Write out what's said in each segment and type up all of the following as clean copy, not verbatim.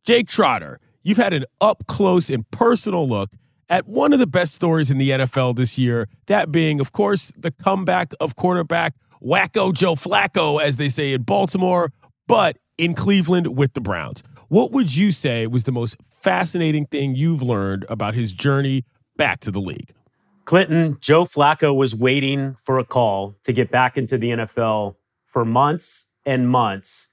Jake Trotter, you've had an up-close and personal look at one of the best stories in the NFL this year, that being, of course, the comeback of quarterback Wacko Joe Flacco, as they say in Baltimore, but in Cleveland with the Browns. What would you say was the most fascinating thing you've learned about his journey back to the league? Clinton, Joe Flacco was waiting for a call to get back into the NFL for months and months.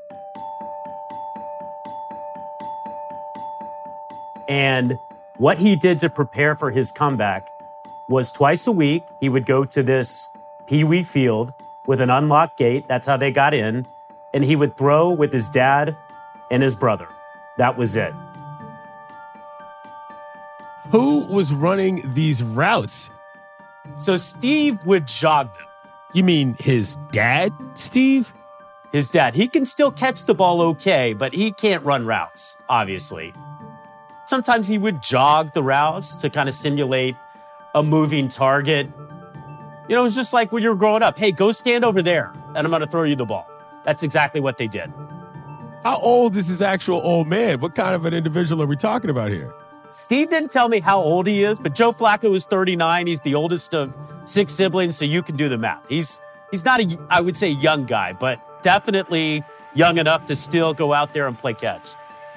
And what he did to prepare for his comeback was twice a week, he would go to this Pee Wee field with an unlocked gate. That's how they got in. And he would throw with his dad and his brother. That was it. Who was running these routes? So Steve would jog them. You mean his dad, Steve? His dad. He can still catch the ball okay, but he can't run routes, obviously. Sometimes he would jog the routes to kind of simulate a moving target. You know, it was just like when you were growing up. Hey, go stand over there, and I'm going to throw you the ball. That's exactly what they did. How old is this actual old man? What kind of an individual are we talking about here? Steve didn't tell me how old he is, but Joe Flacco is 39. He's the oldest of 6 siblings, so you can do the math. He's not I would say, young guy, but definitely young enough to still go out there and play catch.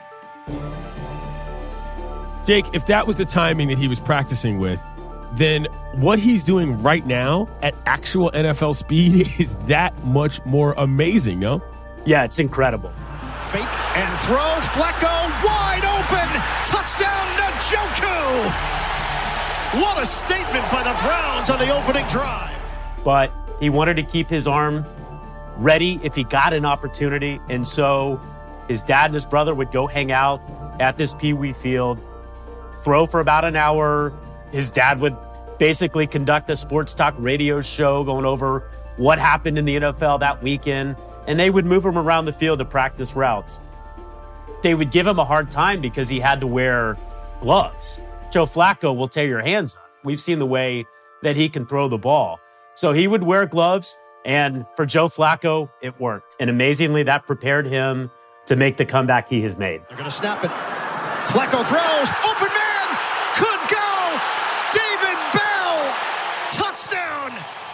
Jake, if that was the timing that he was practicing with, then what he's doing right now at actual NFL speed is that much more amazing, no? Yeah, it's incredible. Fake and throw. Flacco wide open. Touchdown, Njoku. What a statement by the Browns on the opening drive. But he wanted to keep his arm ready if he got an opportunity. And so his dad and his brother would go hang out at this Pee Wee field, throw for about an hour. His dad would basically conduct a sports talk radio show going over what happened in the NFL that weekend, and they would move him around the field to practice routes. They would give him a hard time because he had to wear gloves. Joe Flacco will tear your hands up. We've seen the way that he can throw the ball. So he would wear gloves, and for Joe Flacco, it worked. And amazingly, that prepared him to make the comeback he has made. They're going to snap it. Flacco throws. Open man. Could go. David Bell. Touchdown.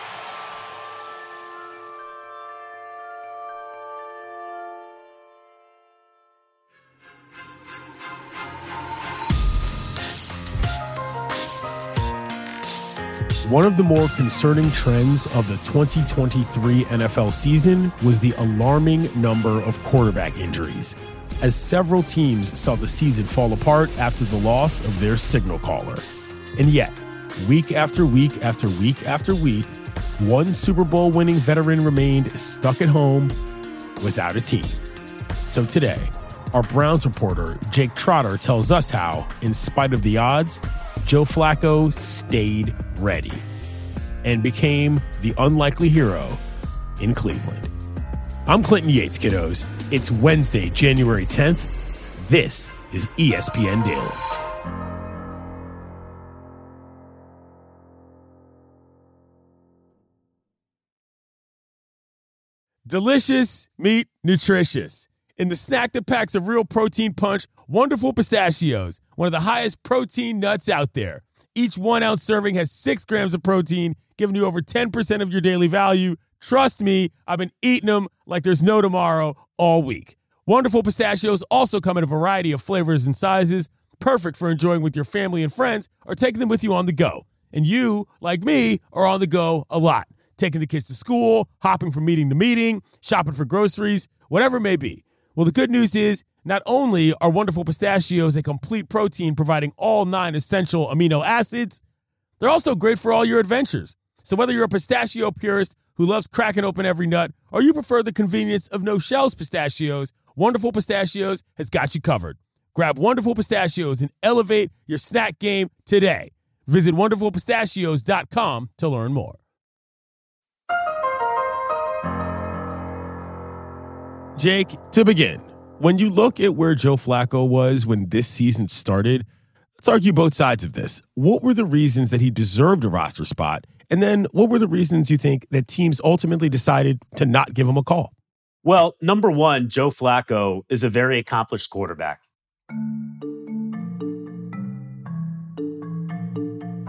One of the more concerning trends of the 2023 NFL season was the alarming number of quarterback injuries, as several teams saw the season fall apart after the loss of their signal caller. And yet, week after week after week after week, one Super Bowl winning veteran remained stuck at home without a team. So today, our Browns reporter, Jake Trotter, tells us how, in spite of the odds, Joe Flacco stayed ready and became the unlikely hero in Cleveland. I'm Clinton Yates, kiddos. It's Wednesday, January 10th. This is ESPN Daily. Delicious meat, nutritious. In the snack that packs a real protein punch, Wonderful Pistachios, one of the highest protein nuts out there. Each 1 ounce serving has 6 grams of protein, giving you over 10% of your daily value. Trust me, I've been eating them like there's no tomorrow all week. Wonderful Pistachios also come in a variety of flavors and sizes, perfect for enjoying with your family and friends or taking them with you on the go. And you, like me, are on the go a lot. Taking the kids to school, hopping from meeting to meeting, shopping for groceries, whatever it may be. Well, the good news is not only are Wonderful Pistachios a complete protein providing all 9 essential amino acids, they're also great for all your adventures. So whether you're a pistachio purist who loves cracking open every nut or you prefer the convenience of no-shells pistachios, Wonderful Pistachios has got you covered. Grab Wonderful Pistachios and elevate your snack game today. Visit wonderfulpistachios.com to learn more. Jake, to begin, when you look at where Joe Flacco was when this season started, let's argue both sides of this. What were the reasons that he deserved a roster spot? And then what were the reasons you think that teams ultimately decided to not give him a call? Well, number one, Joe Flacco is a very accomplished quarterback.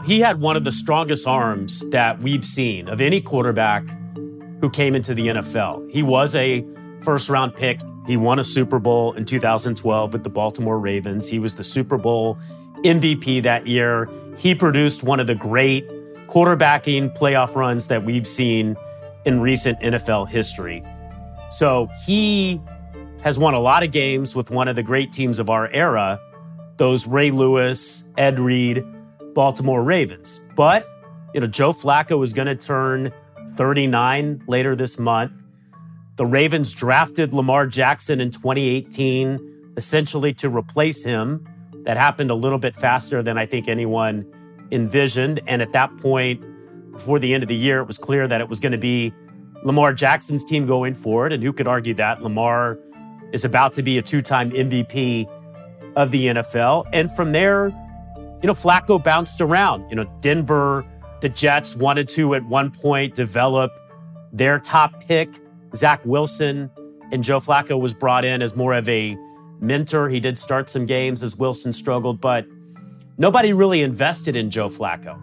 He had one of the strongest arms that we've seen of any quarterback who came into the NFL. He was a first-round pick. He won a Super Bowl in 2012 with the Baltimore Ravens. He was the Super Bowl MVP that year. He produced one of the great quarterbacking playoff runs that we've seen in recent NFL history. So he has won a lot of games with one of the great teams of our era, those Ray Lewis, Ed Reed, Baltimore Ravens. But, Joe Flacco is going to turn 39 later this month. The Ravens drafted Lamar Jackson in 2018, essentially to replace him. That happened a little bit faster than I think anyone envisioned. And at that point, before the end of the year, it was clear that it was going to be Lamar Jackson's team going forward. And who could argue that? Lamar is about to be a two-time MVP of the NFL. And from there, Flacco bounced around. Denver, the Jets wanted to, at one point, develop their top pick, Zach Wilson, and Joe Flacco was brought in as more of a mentor. He did start some games as Wilson struggled, but nobody really invested in Joe Flacco.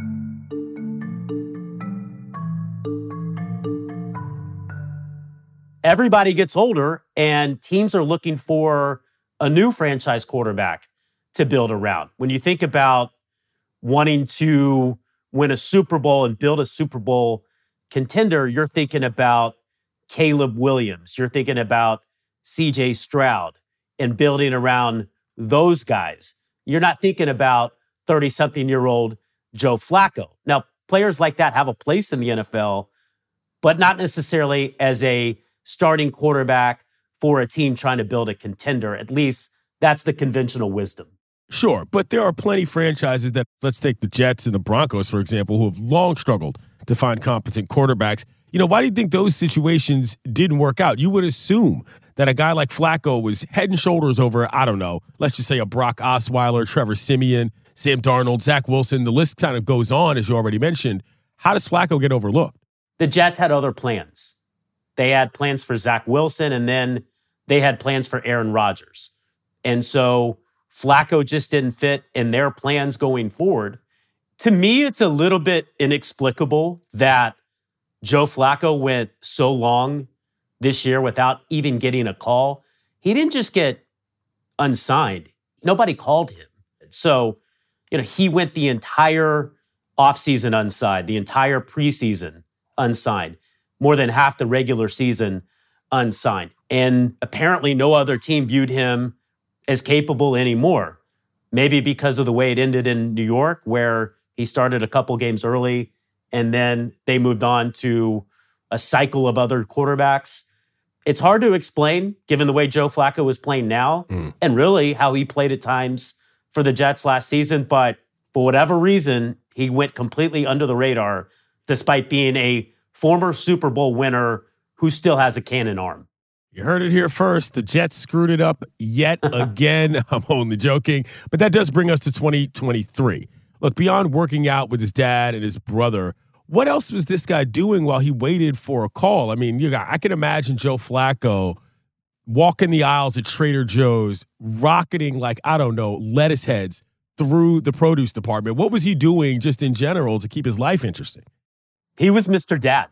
Everybody gets older, and teams are looking for a new franchise quarterback to build around. When you think about wanting to win a Super Bowl and build a Super Bowl contender, you're thinking about Caleb Williams. You're thinking about C.J. Stroud and building around those guys. You're not thinking about 30-something-year-old Joe Flacco. Now, players like that have a place in the NFL, but not necessarily as a starting quarterback for a team trying to build a contender. At least that's the conventional wisdom. Sure, but there are plenty of franchises that, let's take the Jets and the Broncos, for example, who have long struggled to find competent quarterbacks. Why do you think those situations didn't work out? You would assume that a guy like Flacco was head and shoulders over, I don't know, let's just say a Brock Osweiler, Trevor Siemian, Sam Darnold, Zach Wilson. The list kind of goes on, as you already mentioned. How does Flacco get overlooked? The Jets had other plans. They had plans for Zach Wilson, and then they had plans for Aaron Rodgers. And so Flacco just didn't fit in their plans going forward. To me, it's a little bit inexplicable that Joe Flacco went so long this year without even getting a call. He didn't just get unsigned. Nobody called him. So, he went the entire offseason unsigned, the entire preseason unsigned, more than half the regular season unsigned. And apparently no other team viewed him as capable anymore. Maybe because of the way it ended in New York, where he started a couple games early and then they moved on to a cycle of other quarterbacks. It's hard to explain, given the way Joe Flacco is playing now, and really how he played at times for the Jets last season. But for whatever reason, he went completely under the radar, despite being a former Super Bowl winner who still has a cannon arm. You heard it here first. The Jets screwed it up yet again. I'm only joking. But that does bring us to 2023. Look, beyond working out with his dad and his brother, what else was this guy doing while he waited for a call? I mean, I can imagine Joe Flacco walking the aisles at Trader Joe's, rocketing like, I don't know, lettuce heads through the produce department. What was he doing just in general to keep his life interesting? He was Mr. Dad.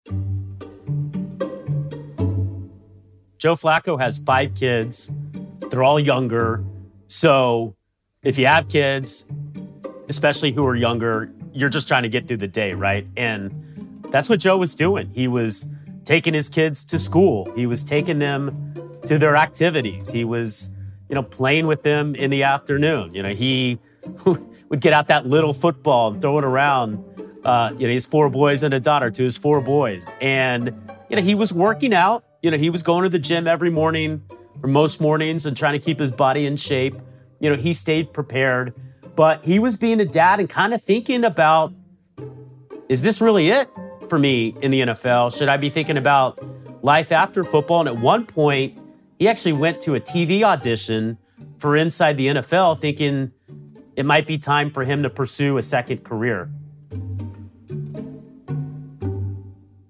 Joe Flacco has 5 kids. They're all younger. So if you have kids, especially who are younger, you're just trying to get through the day, right? And that's what Joe was doing. He was taking his kids to school. He was taking them to their activities. He was, playing with them in the afternoon. He would get out that little football and throw it around. He has 4 boys and a daughter to his 4 boys. And, he was working out. He was going to the gym every morning or most mornings and trying to keep his body in shape. He stayed prepared. But he was being a dad and kind of thinking about, is this really it for me in the NFL? Should I be thinking about life after football? And at one point, he actually went to a TV audition for Inside the NFL, thinking it might be time for him to pursue a second career.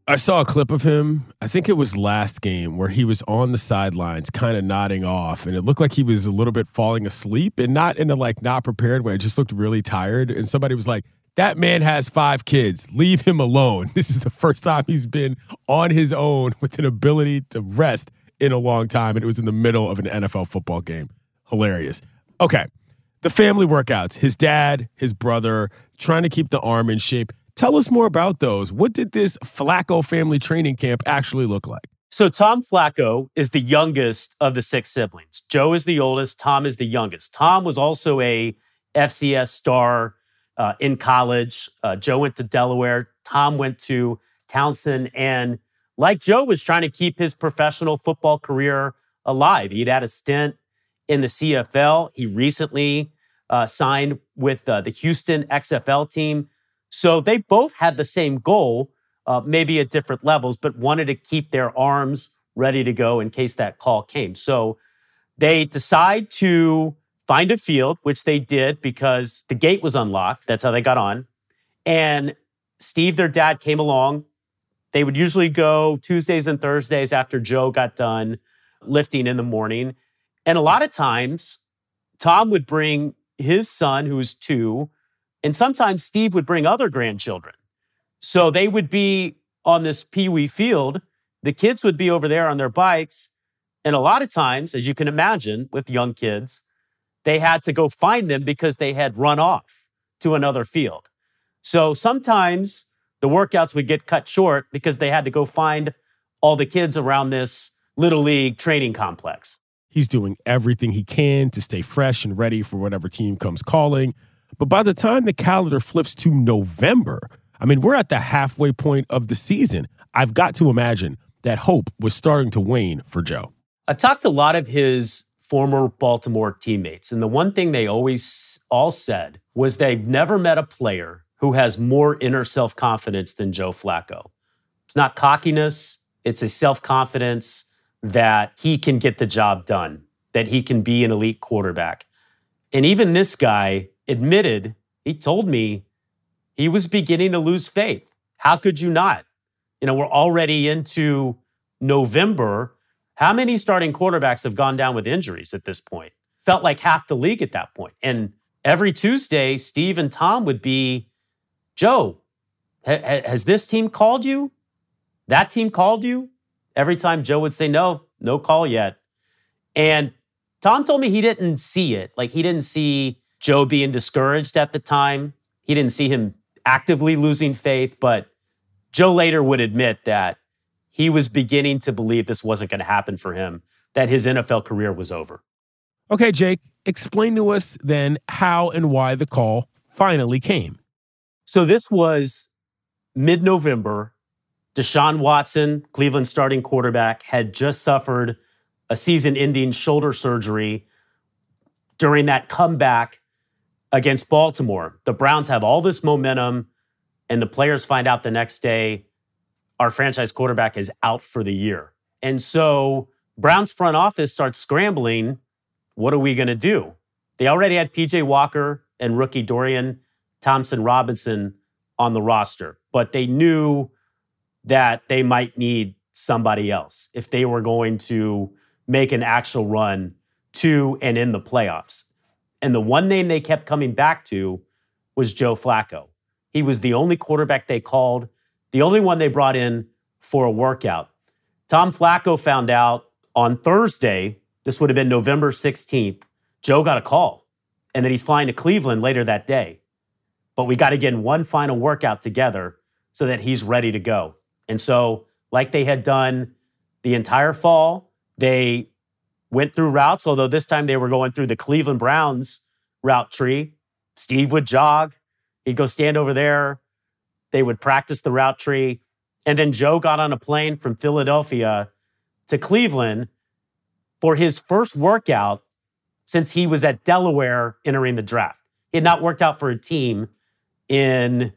I saw a clip of him. I think it was last game where he was on the sidelines kind of nodding off, and it looked like he was a little bit falling asleep, and not in a not prepared way. It just looked really tired. And somebody was like, that man has 5 kids. Leave him alone. This is the first time he's been on his own with an ability to rest in a long time. And it was in the middle of an NFL football game. Hilarious. Okay. The family workouts, his dad, his brother, trying to keep the arm in shape. Tell us more about those. What did this Flacco family training camp actually look like? So Tom Flacco is the youngest of the 6 siblings. Joe is the oldest. Tom is the youngest. Tom was also a FCS star in college. Joe went to Delaware. Tom went to Towson. And like Joe, was trying to keep his professional football career alive. He'd had a stint in the CFL. He recently signed with the Houston XFL team. So they both had the same goal, maybe at different levels, but wanted to keep their arms ready to go in case that call came. So they decide to find a field, which they did because the gate was unlocked. That's how they got on. And Steve, their dad, came along. They would usually go Tuesdays and Thursdays after Joe got done lifting in the morning. And a lot of times, Tom would bring his son, who was 2, and sometimes Steve would bring other grandchildren. So they would be on this Pee Wee field. The kids would be over there on their bikes. And a lot of times, as you can imagine, with young kids, they had to go find them because they had run off to another field. So sometimes the workouts would get cut short because they had to go find all the kids around this Little League training complex. He's doing everything he can to stay fresh and ready for whatever team comes calling. But by the time the calendar flips to November, we're at the halfway point of the season. I've got to imagine that hope was starting to wane for Joe. I've talked to a lot of his former Baltimore teammates, and the one thing they always all said was they've never met a player who has more inner self-confidence than Joe Flacco. It's not cockiness. It's a self-confidence that he can get the job done, that he can be an elite quarterback. And even this guy admitted, he told me he was beginning to lose faith. How could you not? We're already into November. How many starting quarterbacks have gone down with injuries at this point? Felt like half the league at that point. And every Tuesday, Steve and Tom would be, Joe, has this team called you? That team called you? Every time Joe would say, no call yet. And Tom told me he didn't see it. He didn't see Joe being discouraged at the time. He didn't see him actively losing faith. But Joe later would admit that he was beginning to believe this wasn't going to happen for him, that his NFL career was over. Okay, Jake, explain to us then how and why the call finally came. So this was mid-November. Deshaun Watson, Cleveland starting quarterback, had just suffered a season-ending shoulder surgery during that comeback against Baltimore. The Browns have all this momentum, and the players find out the next day, our franchise quarterback is out for the year. And so Browns front office starts scrambling. What are we going to do? They already had PJ Walker and rookie Dorian Thompson-Robinson on the roster, but they knew that they might need somebody else if they were going to make an actual run to and in the playoffs. And the one name they kept coming back to was Joe Flacco. He was the only quarterback they called, the only one they brought in for a workout. Tom Flacco found out on Thursday, this would have been November 16th, Joe got a call, and that he's flying to Cleveland later that day. But we got to get in one final workout together so that he's ready to go. And so, like they had done the entire fall, they went through routes, although this time they were going through the Cleveland Browns route tree. Steve would jog. He'd go stand over there. They would practice the route tree. And then Joe got on a plane from Philadelphia to Cleveland for his first workout since he was at Delaware entering the draft. He had not worked out for a team in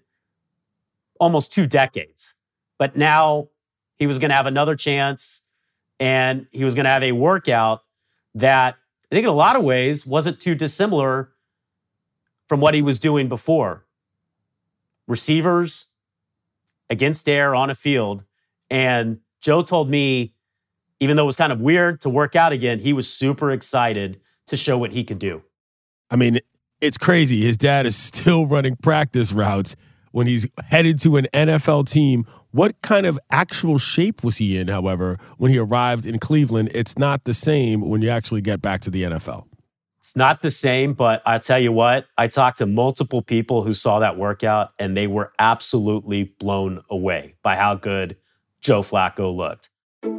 almost 2 decades. But now he was going to have another chance, and he was going to have a workout that I think in a lot of ways wasn't too dissimilar from what he was doing before. Receivers against air on a field And Joe told me, even though it was kind of weird to work out again, he was super excited to show what he could do. I mean, it's crazy. His dad is still running practice routes when he's headed to an NFL team. What kind of actual shape was he in, however, when he arrived in Cleveland? It's not the same when you actually get back to the NFL. It's not the same, but I tell you what, I talked to multiple people who saw that workout, and they were absolutely blown away by how good Joe Flacco looked.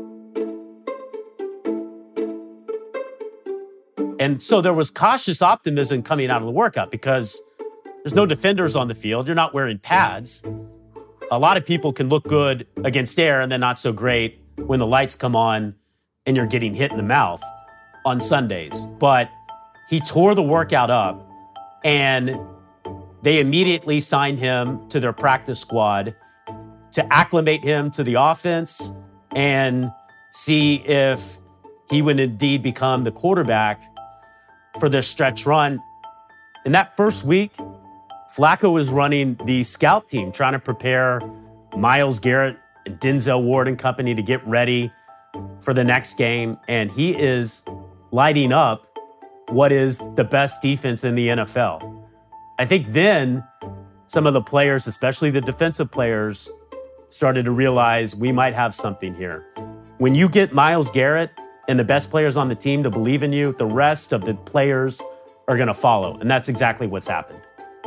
And so there was cautious optimism coming out of the workout because there's no defenders on the field. You're not wearing pads. A lot of people can look good against air and then not so great when the lights come on and you're getting hit in the mouth on Sundays. But he tore the workout up, and they immediately signed him to their practice squad to acclimate him to the offense and see if he would indeed become the quarterback for their stretch run. In that first week, Flacco was running the scout team, trying to prepare Myles Garrett and Denzel Ward and company to get ready for the next game. And he is lighting up what is the best defense in the NFL. I think then some of the players, especially the defensive players, started to realize we might have something here. When you get Myles Garrett and the best players on the team to believe in you, the rest of the players are going to follow. And that's exactly what's happened.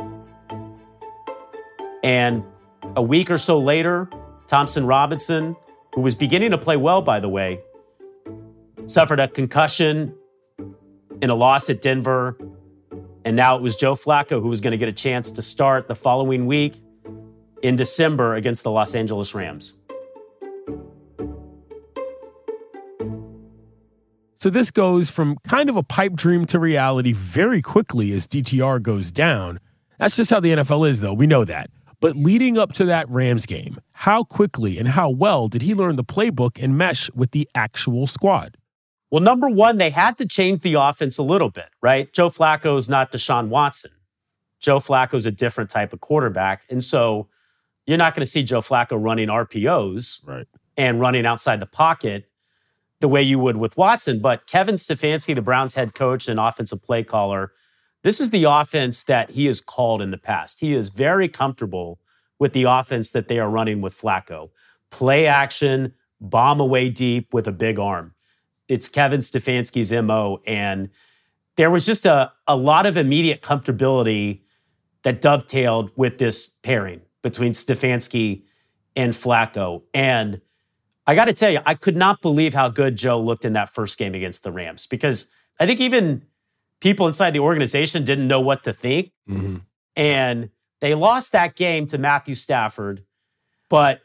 And a week or so later, Thompson Robinson, who was beginning to play well, by the way, suffered a concussion in a loss at Denver. And now it was Joe Flacco who was going to get a chance to start the following week in December against the Los Angeles Rams. So this goes from kind of a pipe dream to reality very quickly as DTR goes down. That's just how the NFL is, though. We know that. But leading up to that Rams game, how quickly and how well did he learn the playbook and mesh with the actual squad? Well, number one, they had to change the offense a little bit, right? Joe Flacco is not Deshaun Watson. Joe Flacco is a different type of quarterback. And so you're not going to see Joe Flacco running RPOs and running outside the pocket the way you would with Watson. But Kevin Stefanski, the Browns head coach and offensive play caller, this is the offense that he has called in the past. He is very comfortable with the offense that they are running with Flacco. Play action, bomb away deep with a big arm. It's Kevin Stefanski's MO. And there was just a lot of immediate comfortability that dovetailed with this pairing between Stefanski and Flacco. And I got to tell you, I could not believe how good Joe looked in that first game against the Rams, because I think even people inside the organization didn't know what to think. Mm-hmm. And they lost that game to Matthew Stafford, but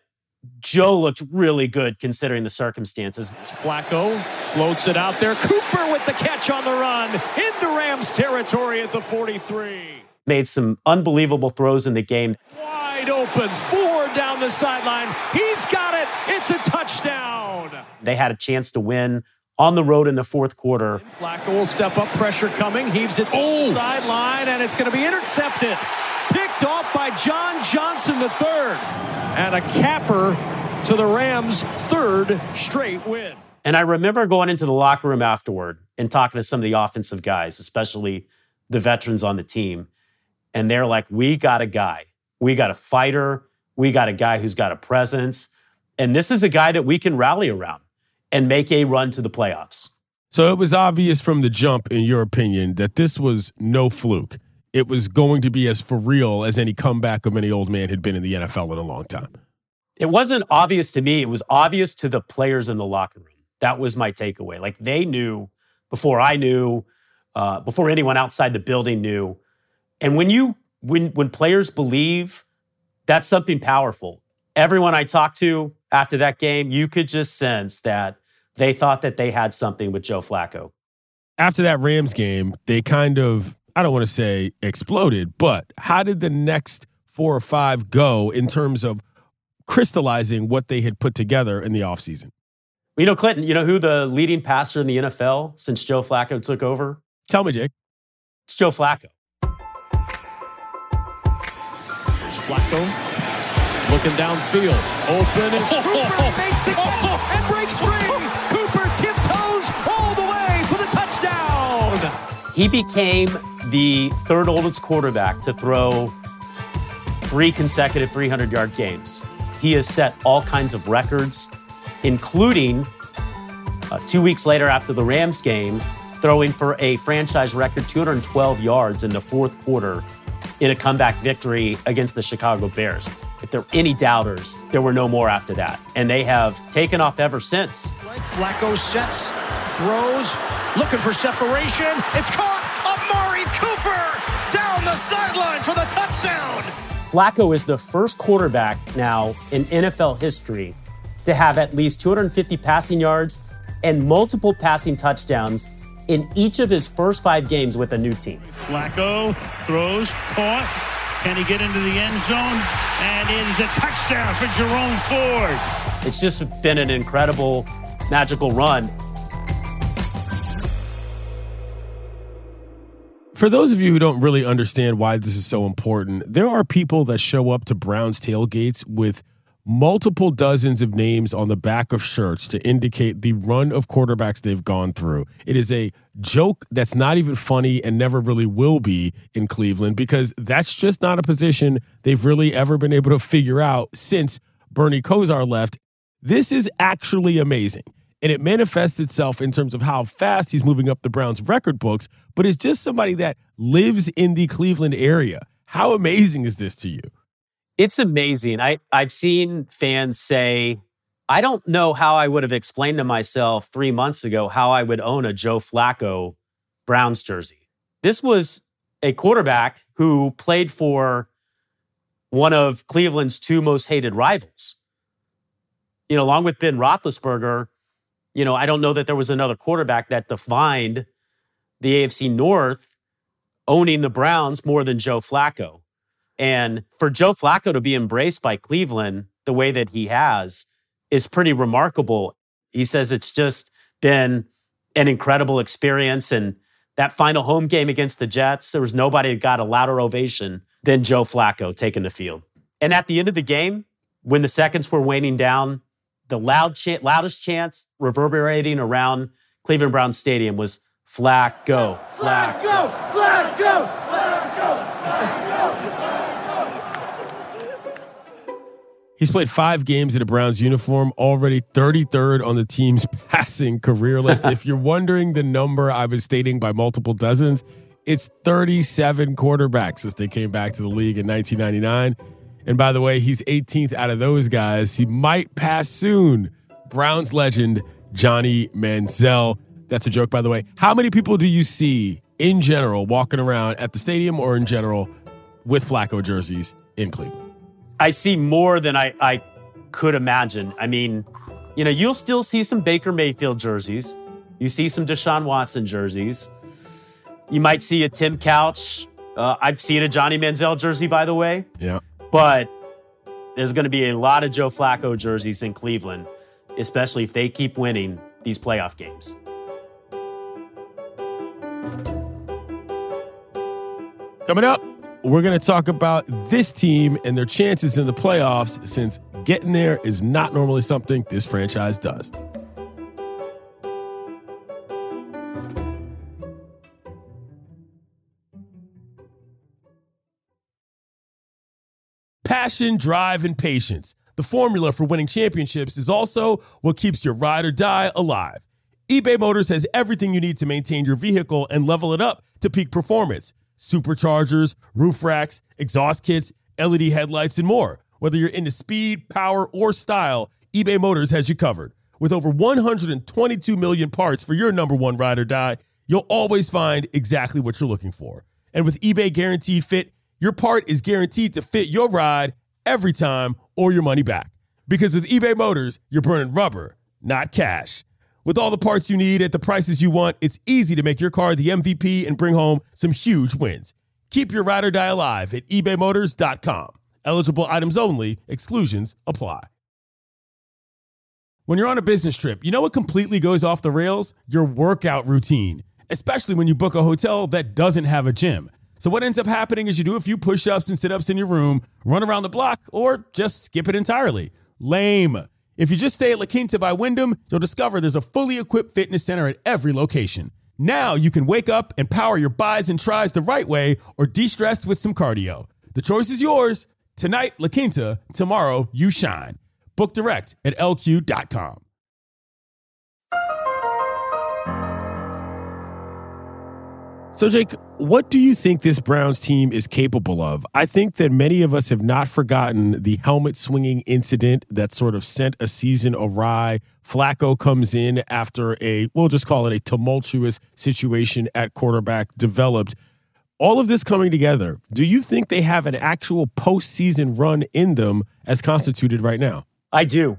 Joe looked really good considering the circumstances. Flacco floats it out there. Cooper with the catch on the run into Rams territory at the 43. Made some unbelievable throws in the game. Wide open, Ford down the sideline. He's got it. It's a touchdown. They had a chance to win on the road in the fourth quarter. Flacco will step up, pressure coming. Heaves it to the sideline, and it's going to be intercepted. Picked off by John Johnson III. And a capper to the Rams' third straight win. And I remember going into the locker room afterward and talking to some of the offensive guys, especially the veterans on the team. And they're like, we got a guy. We got a fighter. We got a guy who's got a presence. And this is a guy that we can rally around and make a run to the playoffs. So it was obvious from the jump, in your opinion, that this was no fluke. It was going to be as for real as any comeback of any old man had been in the NFL in a long time. It wasn't obvious to me. It was obvious to the players in the locker room. That was my takeaway. Like, they knew before I knew, before anyone outside the building knew. And when players believe, that's something powerful. Everyone I talked to after that game, you could just sense that they thought that they had something with Joe Flacco. After that Rams game, they kind of, I don't want to say exploded, but how did the next 4 or 5 go in terms of crystallizing what they had put together in the offseason? You know, Clinton, you know who the leading passer in the NFL since Joe Flacco took over? Tell me, Jake. It's Joe Flacco. Flacco looking downfield. Open. And Cooper makes breaks free. Cooper tiptoes all the way for the touchdown. He became the third oldest quarterback to throw 3 consecutive 300-yard games. He has set all kinds of records, including 2 weeks later after the Rams game, throwing for a franchise record 212 yards in the fourth quarter in a comeback victory against the Chicago Bears. If there were any doubters, there were no more after that. And they have taken off ever since. Flacco sets, throws, looking for separation. It's caught. Amari Cooper down the sideline for the touchdown. Flacco is the first quarterback now in NFL history to have at least 250 passing yards and multiple passing touchdowns in each of his first 5 games with a new team. Flacco throws, caught. Can he get into the end zone? And it is a touchdown for Jerome Ford. It's just been an incredible, magical run. For those of you who don't really understand why this is so important, there are people that show up to Browns tailgates with multiple dozens of names on the back of shirts to indicate the run of quarterbacks they've gone through. It is a joke that's not even funny and never really will be in Cleveland because that's just not a position they've really ever been able to figure out since Bernie Kosar left. This is actually amazing. And it manifests itself in terms of how fast he's moving up the Browns record books, but it's just somebody that lives in the Cleveland area. How amazing is this to you? It's amazing. I've seen fans say, I don't know how I would have explained to myself 3 months ago how I would own a Joe Flacco Browns jersey. This was a quarterback who played for one of Cleveland's 2 most hated rivals. You know, along with Ben Roethlisberger, you know, I don't know that there was another quarterback that defined the AFC North owning the Browns more than Joe Flacco. And for Joe Flacco to be embraced by Cleveland the way that he has is pretty remarkable. He says it's just been an incredible experience. And that final home game against the Jets, there was nobody that got a louder ovation than Joe Flacco taking the field. And at the end of the game, when the seconds were waning down, the loudest chants reverberating around Cleveland Browns Stadium was Flacco, Flacco, Flacco, Flacco, Flacco. He's played 5 games in a Browns uniform, already 33rd on the team's passing career list. If you're wondering the number I was stating by multiple dozens, it's 37 quarterbacks since they came back to the league in 1999. And by the way, he's 18th out of those guys. He might pass soon. Browns legend Johnny Manziel. That's a joke, by the way. How many people do you see in general walking around at the stadium or in general with Flacco jerseys in Cleveland? I see more than I could imagine. I mean, you know, you'll still see some Baker Mayfield jerseys. You see some Deshaun Watson jerseys. You might see a Tim Couch. I've seen a Johnny Manziel jersey, by the way. Yeah. But there's going to be a lot of Joe Flacco jerseys in Cleveland, especially if they keep winning these playoff games. Coming up, we're going to talk about this team and their chances in the playoffs, since getting there is not normally something this franchise does. Passion, drive, and patience. The formula for winning championships is also what keeps your ride or die alive. eBay Motors has everything you need to maintain your vehicle and level it up to peak performance. Superchargers, roof racks, exhaust kits, LED headlights, and more. Whether you're into speed, power, or style, eBay Motors has you covered. With over 122 million parts for your number one ride or die, you'll always find exactly what you're looking for. And with eBay Guaranteed Fit, your part is guaranteed to fit your ride every time or your money back. Because with eBay Motors, you're burning rubber, not cash. With all the parts you need at the prices you want, it's easy to make your car the MVP and bring home some huge wins. Keep your ride or die alive at ebaymotors.com. Eligible items only. Exclusions apply. When you're on a business trip, you know what completely goes off the rails? Your workout routine, especially when you book a hotel that doesn't have a gym. So what ends up happening is you do a few push-ups and sit-ups in your room, run around the block, or just skip it entirely. Lame. If you just stay at La Quinta by Wyndham, you'll discover there's a fully equipped fitness center at every location. Now you can wake up and power your buys and tries the right way or de-stress with some cardio. The choice is yours. Tonight, La Quinta. Tomorrow, you shine. Book direct at LQ.com. So, Jake, what do you think this Browns team is capable of? I think that many of us have not forgotten the helmet swinging incident that sort of sent a season awry. Flacco comes in after we'll just call it a tumultuous situation at quarterback developed. All of this coming together, do you think they have an actual postseason run in them as constituted right now? I do.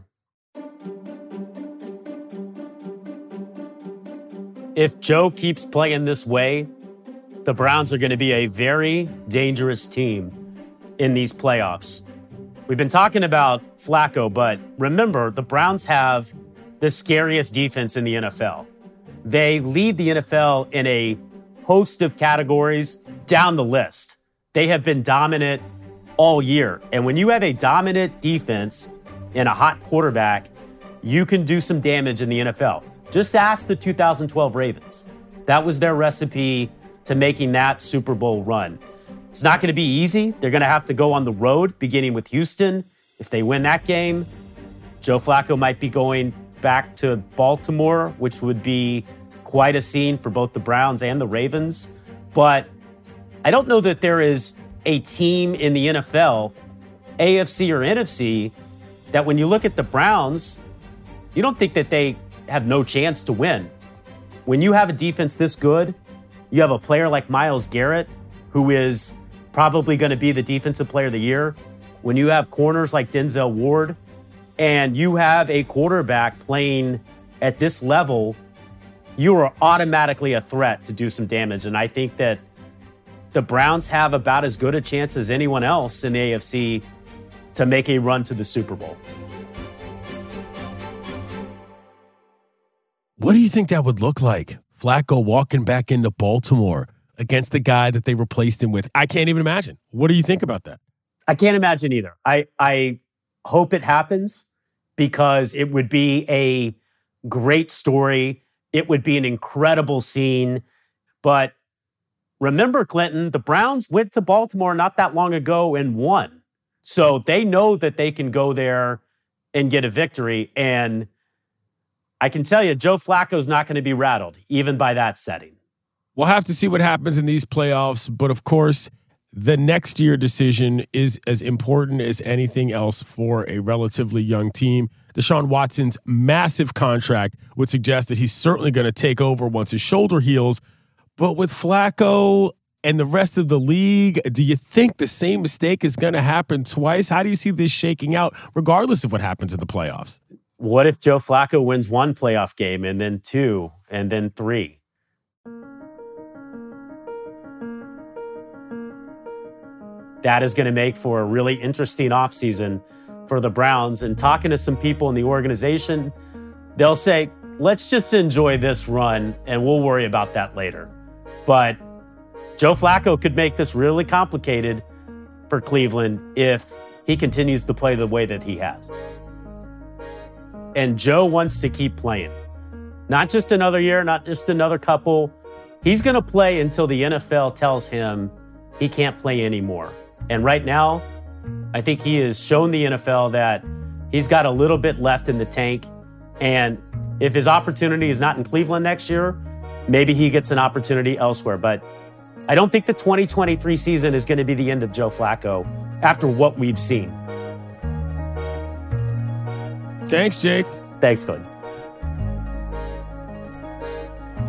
If Joe keeps playing this way, the Browns are going to be a very dangerous team in these playoffs. We've been talking about Flacco, but remember, the Browns have the scariest defense in the NFL. They lead the NFL in a host of categories down the list. They have been dominant all year. And when you have a dominant defense and a hot quarterback, you can do some damage in the NFL. Just ask the 2012 Ravens. That was their recipe to making that Super Bowl run. It's not going to be easy. They're going to have to go on the road, beginning with Houston. If they win that game, Joe Flacco might be going back to Baltimore, which would be quite a scene for both the Browns and the Ravens. But I don't know that there is a team in the NFL, AFC or NFC, that when you look at the Browns, you don't think that they have no chance to win. When you have a defense this good, you have a player like Myles Garrett, who is probably going to be the defensive player of the year. When you have corners like Denzel Ward, and you have a quarterback playing at this level, you are automatically a threat to do some damage. And I think that the Browns have about as good a chance as anyone else in the AFC to make a run to the Super Bowl. What do you think that would look like? Flacco walking back into Baltimore against the guy that they replaced him with. I can't even imagine. What do you think about that? I can't imagine either. I hope it happens because it would be a great story. It would be an incredible scene. But remember, Clinton, the Browns went to Baltimore not that long ago and won. So they know that they can go there and get a victory. And I can tell you, Joe Flacco's not going to be rattled, even by that setting. We'll have to see what happens in these playoffs. But of course, the next year decision is as important as anything else for a relatively young team. Deshaun Watson's massive contract would suggest that he's certainly going to take over once his shoulder heals. But with Flacco and the rest of the league, do you think the same mistake is going to happen twice? How do you see this shaking out, regardless of what happens in the playoffs? What if Joe Flacco wins one playoff game and then two and then three? That is going to make for a really interesting offseason for the Browns. And talking to some people in the organization, they'll say, let's just enjoy this run and we'll worry about that later. But Joe Flacco could make this really complicated for Cleveland if he continues to play the way that he has. And Joe wants to keep playing. Not just another year, not just another couple. He's going to play until the NFL tells him he can't play anymore. And right now, I think he has shown the NFL that he's got a little bit left in the tank. And if his opportunity is not in Cleveland next year, maybe he gets an opportunity elsewhere. But I don't think the 2023 season is going to be the end of Joe Flacco after what we've seen. Thanks, Jake. Thanks, Clinton.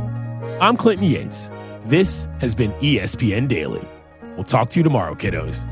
I'm Clinton Yates. This has been ESPN Daily. We'll talk to you tomorrow, kiddos.